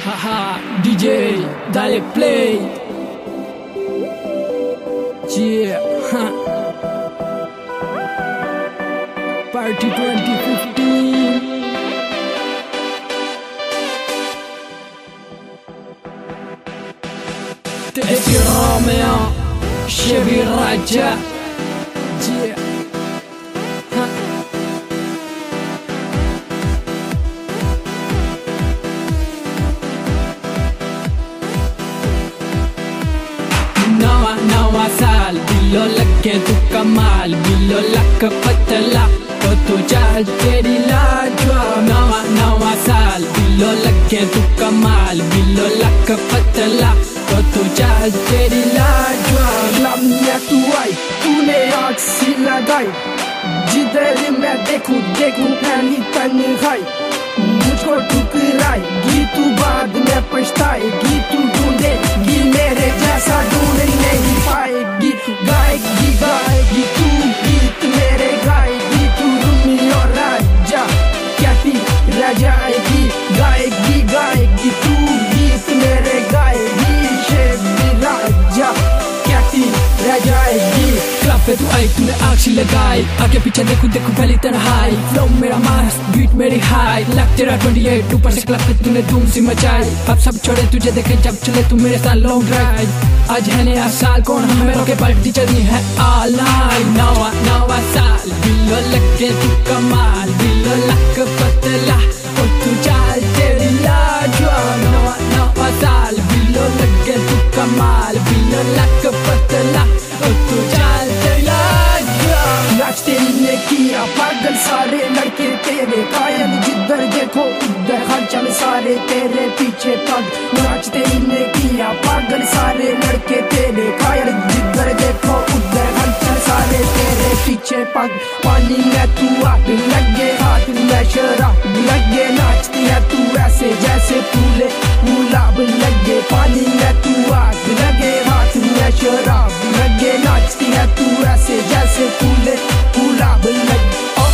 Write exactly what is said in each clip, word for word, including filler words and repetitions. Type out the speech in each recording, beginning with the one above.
Haha, D J, dale play. Yeah, huh. Party twenty fifteen. Teddy Romeo, Chevy Raja. Yeah. नवा नवा साल बिल्लो लगे तू कमाल बिल्लो लक पतला तो तू चाल तेरी लाजवाब नवा नवा साल बिल्लो लगे तू कमाल बिल्लो लक पतला तो तू चाल तेरी लाजवाब लम्हा तू आई तूने आग सी लगाई जिधर मैं देखूं देखूं फैली तन्हाई मुझको ठुकराएगी तू बाद में पछताएगी तू ढूंढेगी मेरे जैसा ढूंढ नहीं पाएगी गाएगी गाएगी तू गीत मेरे गाएगी तू रूमी और राजा कहती रह जाएगी गाएगी गाएगी तू गीत मेरे गाएगी शेबी राजा कहती रह जाएगी क्लब पे तू आई तूने आग लगाई आगे पीछे देखू देखू फैली तन्हाई फ्लो मेरा मस्त बीट मेरी हाई लग तेरा अट्ठाईस ऊपर से क्लब पे तूने धूम सी मचाई अब सब छोड़े तुझे देखे जब चले तू मेरे साथ लॉन्ग ड्राइव आज है नया साल कौन हमें रोके पार्टी चलनी है ऑल नाइट नवा नवा साल बिल्लो लगे तू कमाल बिल्लो लक पतला और तू चाल तेरी लाजवाब नवा नवा साल बिल्लो लगे तू कमाल बिल्लो लक पतला और तू चाल तेरी लाजवाब नाच तेरी ने किया पागल सारे लड़के तेरे कायल जिधर देखो उधर हलचल सारे तेरे पीछे पग नाच तेरी ने किया पागल सारे लड़के तेरे कायल जिधर देखो उधर हलचल सारे तेरे पीछे पग पानी में तू आग लगे हाथ में शराब लगे नाचती है तू ऐसे जैसे फूले गुलाब लगे पानी में तू आग लगे हाथ में शराब लगे नाचती है तू ऐसे जैसे फूले गुलाब लगे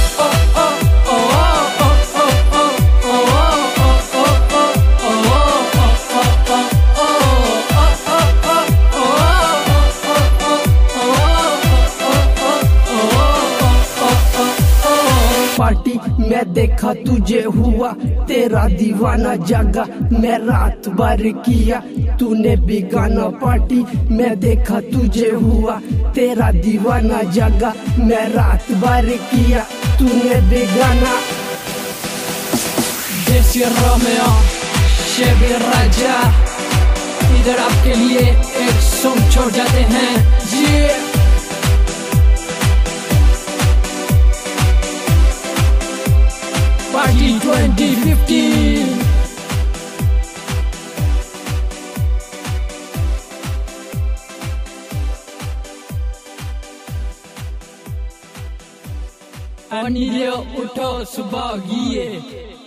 पार्टी मैं देखा तुझे हुआ तेरा दीवाना जागा मैं रात भर किया तूने भी गाना पार्टी मैं देखा तुझे हुआ तेरा दीवाना जागा मैं रात भर किया तूने भी गाना देसी रोमियो शेबी राजा इधर आपके लिए एक सॉन्ग छोड़ जाते हैं ये Party twenty fifteen. Anilio uto subagie.